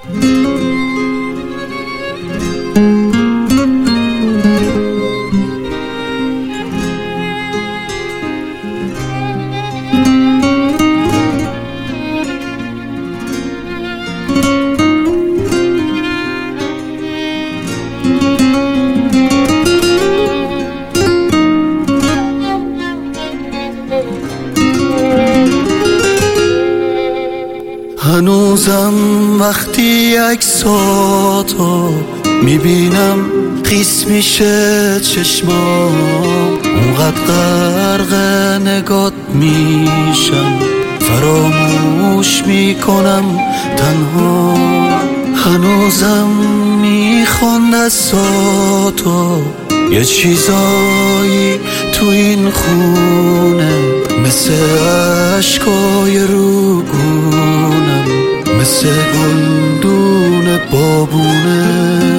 هنوزم وقتی عکساتو میبینم خیس میشه چشمام، اونقدر غرق نگات میشم فراموش میکنم تنها. هنوزم میخوان دستاتو، یه چیزایی تو این خونه مثل عشقای روگونم، مثل گلدون بابونه.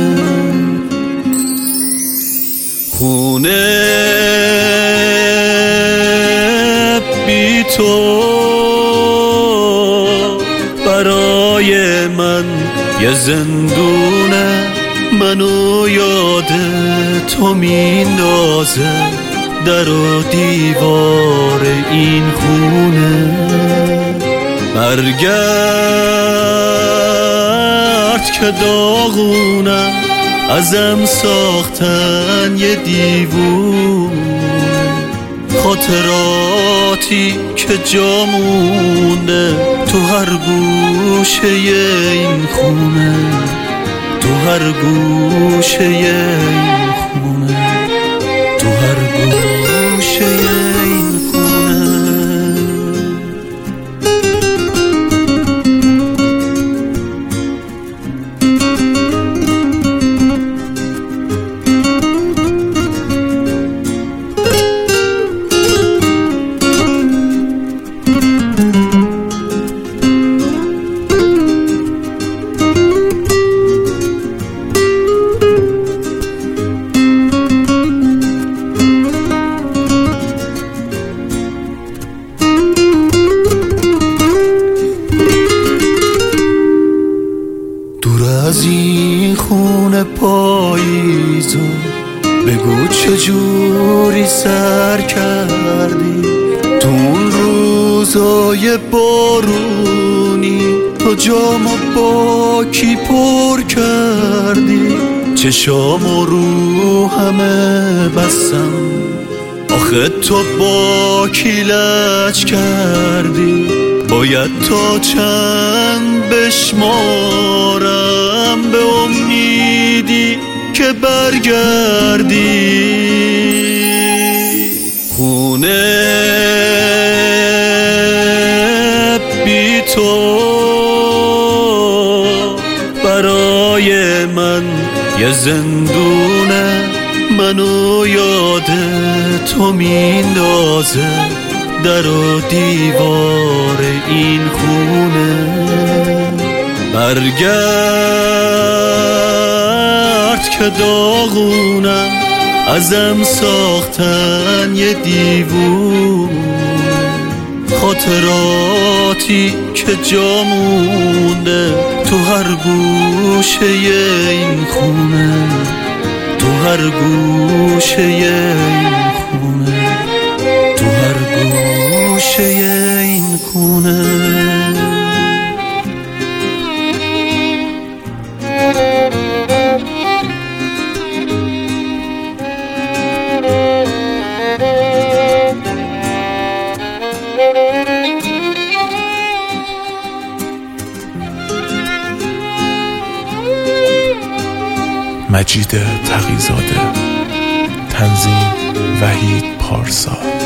خونه بی تو برای من یه زندونه، منو یاد تو میندازه در و دیوار این خونه. برگرد که داغونم، ازم ساختن یه دیوونه، خاطراتی که جا مونده تو هر گوشه این خونه، تو هر گوشه این خونه، تو هر گوشه این خونه. از این خونه پاییزو بگو چجوری سر کردی، تو اون روزای بارونی تو جامو با کی پر کردی. چشامو رو همه بستم، آخه تو با کی لج کردی. باید تا چند بشمارم به امیدی که برگردی. خونه بی تو برای من یه زندونه، منو یاد تو میندازه در و دیوار این خونه. برگرد که داغونم، ازم ساختن یه دیوونه، خاطراتی که جا مونده تو هر گوشه این خونه، تو هر گوشه این خونه، تو هر گوشه این خونه. مجید تقی‌زاده، تنظیم وحید پارسا.